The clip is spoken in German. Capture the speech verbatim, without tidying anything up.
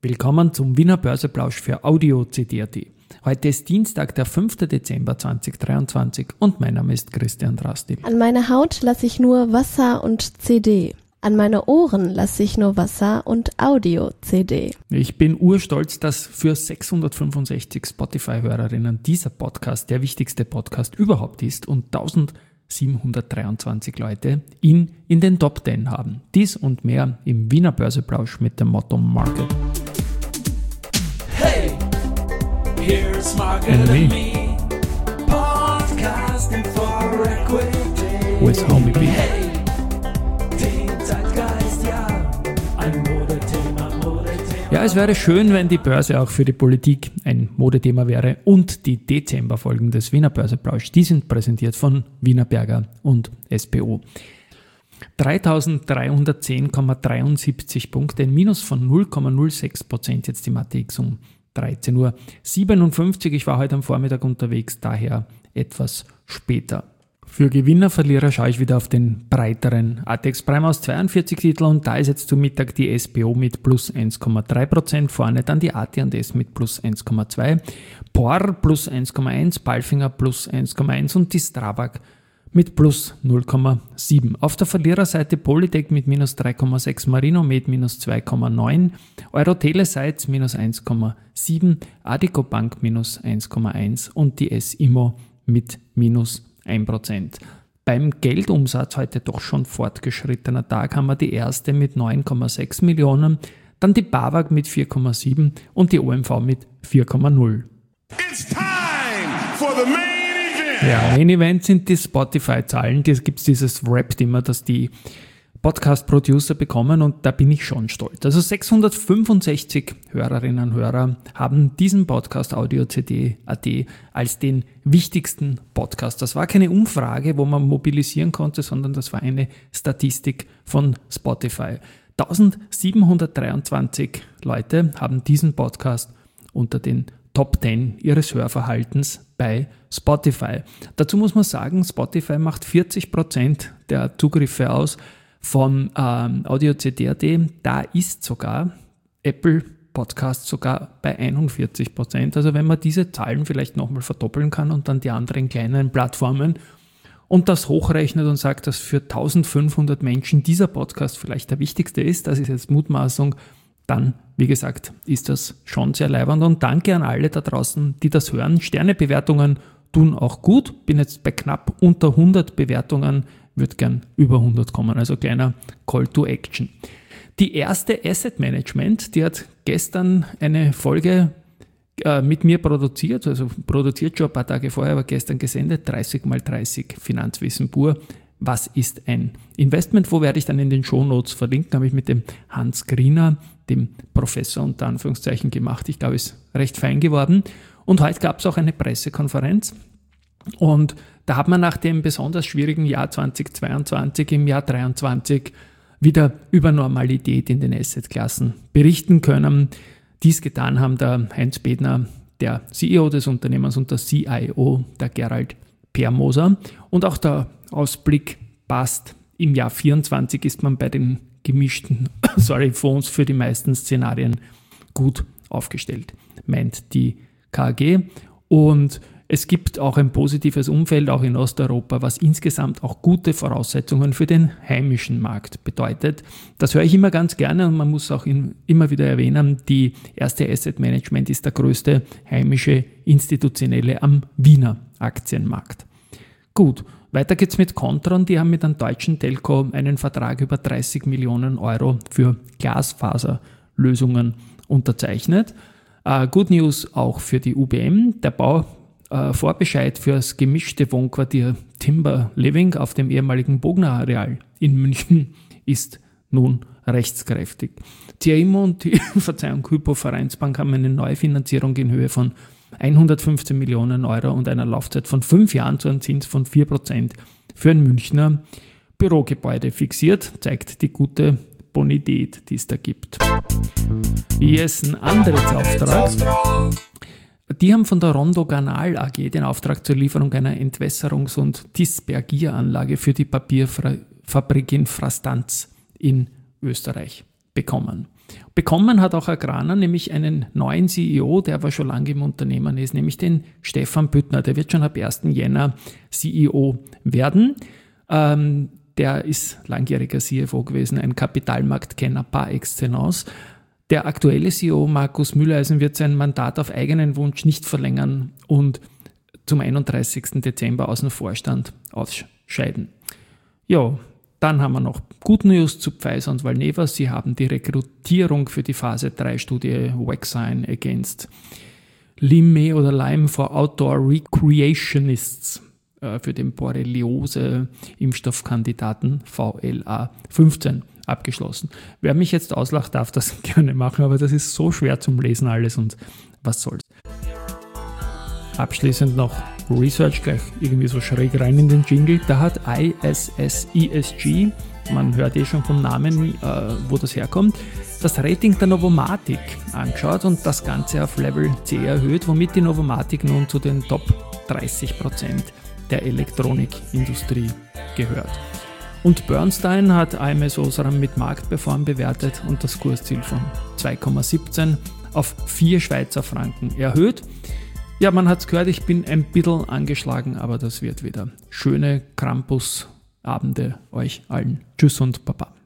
Willkommen zum Wiener Börseplausch für Audio C D punkt A T. Heute ist Dienstag, der fünfter Dezember zweitausenddreiundzwanzig und mein Name ist Christian Drastil. An meine Haut lasse ich nur Wasser und C D. An meine Ohren lasse ich nur Wasser und Audio-C D. Ich bin urstolz, dass für sechshundertfünfundsechzig Spotify-Hörerinnen dieser Podcast der wichtigste Podcast überhaupt ist und eintausendsiebenhundertdreiundzwanzig Leute ihn in den Top zehn haben. Dies und mehr im Wiener Börseplausch mit dem Motto Market. Hey, here's Market and me, podcasting for equity. With Homie B. Hey, den Zeitgeist, ja, ein Modethema, Modethema. Ja, es wäre schön, wenn die Börse auch für die Politik ein Modethema wäre und die Dezemberfolgen des Wiener Börseplausch, die sind präsentiert von Wienerberger und S P O. dreitausenddreihundertzehn Komma dreiundsiebzig Punkte, ein Minus von null Komma null sechs Prozent, jetzt die Matrix um dreizehn Uhr siebenundfünfzig. Ich war heute am Vormittag unterwegs, daher etwas später. Für Gewinner, Verlierer schaue ich wieder auf den breiteren A T X Prime aus zweiundvierzig Titel und da ist jetzt zum Mittag die S P O mit plus eins Komma drei Prozent vorne, dann die A T und S mit plus eins Komma zwei, P O R plus eins Komma eins, Palfinger plus eins Komma eins und die Strabag mit plus null Komma sieben. Auf der Verliererseite Polytech mit minus drei Komma sechs, Marinomed minus zwei Komma neun, Eurotelesytes minus eins Komma sieben, Addiko Bank minus eins Komma eins und die S-Immo mit minus ein Prozent. Beim Geldumsatz heute doch schon fortgeschrittener Tag haben wir die erste mit neun Komma sechs Millionen, dann die BAWAG mit vier Komma sieben und die O M V mit vier Komma null. It's time for the main event. Ja, Main Event sind die Spotify-Zahlen. Da gibt es dieses Wrapped immer, dass die Podcast-Producer bekommen und da bin ich schon stolz. Also sechshundertfünfundsechzig Hörerinnen und Hörer haben diesen Podcast Audio C D punkt A T als den wichtigsten Podcast. Das war keine Umfrage, wo man mobilisieren konnte, sondern das war eine Statistik von Spotify. eintausendsiebenhundertdreiundzwanzig Leute haben diesen Podcast unter den Top zehn ihres Hörverhaltens bei Spotify. Dazu muss man sagen, Spotify macht vierzig Prozent der Zugriffe aus von ähm, Audio C D punkt A T. Da ist sogar Apple Podcast sogar bei einundvierzig Prozent. Also wenn man diese Zahlen vielleicht nochmal verdoppeln kann und dann die anderen kleinen Plattformen und das hochrechnet und sagt, dass für eintausendfünfhundert Menschen dieser Podcast vielleicht der wichtigste ist, das ist jetzt Mutmaßung, dann, wie gesagt, ist das schon sehr leibernd und danke an alle da draußen, die das hören. Sternebewertungen tun auch gut, bin jetzt bei knapp unter hundert Bewertungen, würde gern über hundert kommen, also kleiner Call to Action. Die erste Asset Management, die hat gestern eine Folge äh, mit mir produziert, also produziert schon ein paar Tage vorher, aber gestern gesendet, dreißig mal dreißig Finanzwissen pur. Was ist ein Investmentfonds? Werde ich dann in den Shownotes verlinken, habe ich mit dem Hans Griner, dem Professor unter Anführungszeichen gemacht. Ich glaube, ist recht fein geworden. Und heute gab es auch eine Pressekonferenz und da hat man nach dem besonders schwierigen Jahr zweitausendzweiundzwanzig im Jahr dreiundzwanzig wieder über Normalität in den Assetklassen berichten können. Dies getan haben der Heinz Bedner, der C E O des Unternehmens und der C I O, der Gerald Permoser. Und auch der Ausblick passt. Im Jahr vierundzwanzig ist man bei den gemischten sorry, Fonds für die meisten Szenarien gut aufgestellt, meint die K G. Und es gibt auch ein positives Umfeld, auch in Osteuropa, was insgesamt auch gute Voraussetzungen für den heimischen Markt bedeutet. Das höre ich immer ganz gerne und man muss auch in, immer wieder erwähnen, die erste Asset Management ist der größte heimische institutionelle am Wiener Aktienmarkt. Gut, weiter geht's mit Kontron. Die haben mit einem deutschen Telco einen Vertrag über dreißig Millionen Euro für Glasfaserlösungen unterzeichnet. Uh, Good News auch für die U B M. Der Bauvorbescheid uh, für das gemischte Wohnquartier Timber Living auf dem ehemaligen Bogner-Areal in München ist nun rechtskräftig. C I M O und die Verzeihung, Hypo Vereinsbank haben eine Neufinanzierung in Höhe von hundertfünfzehn Millionen Euro und einer Laufzeit von fünf Jahren zu einem Zins von vier Prozent für ein Münchner Bürogebäude fixiert, zeigt die gute Bonität, die es da gibt. Yes, ein anderes Auftrag. Die haben von der Rondo Ganal A G den Auftrag zur Lieferung einer Entwässerungs- und Dispergieranlage für die Papierfabrik in Frastanz in Österreich bekommen. Bekommen hat auch Agrana nämlich einen neuen C E O, der aber schon lange im Unternehmen ist, nämlich den Stefan Büttner. Der wird schon ab ersten Jänner C E O werden. Ähm, der ist langjähriger C F O gewesen, ein Kapitalmarktkenner par excellence. Der aktuelle C E O, Markus Mühleisen, wird sein Mandat auf eigenen Wunsch nicht verlängern und zum einunddreißigsten Dezember aus dem Vorstand ausscheiden. Ja, dann haben wir noch Good News zu Pfizer und Valneva. Sie haben die Rekrutierung für die Phase drei Studie Vaccine Against Lyme oder Lyme for Outdoor Recreationists äh, für den Borreliose-Impfstoffkandidaten V L A fünfzehn abgeschlossen. Wer mich jetzt auslacht, darf das gerne machen, aber das ist so schwer zum Lesen alles und was soll's. Abschließend noch Research, gleich irgendwie so schräg rein in den Jingle. Da hat I S S E S G, man hört eh schon vom Namen, äh, wo das herkommt, das Rating der Novomatic angeschaut und das Ganze auf Level C erhöht, womit die Novomatic nun zu den Top dreißig Prozent der Elektronikindustrie gehört. Und Bernstein hat A M S Osram mit Marktperform bewertet und das Kursziel von zwei Komma siebzehn auf vier Schweizer Franken erhöht. Ja, man hat es gehört, ich bin ein bisschen angeschlagen, aber das wird wieder. Schöne Krampusabende euch allen. Tschüss und Baba.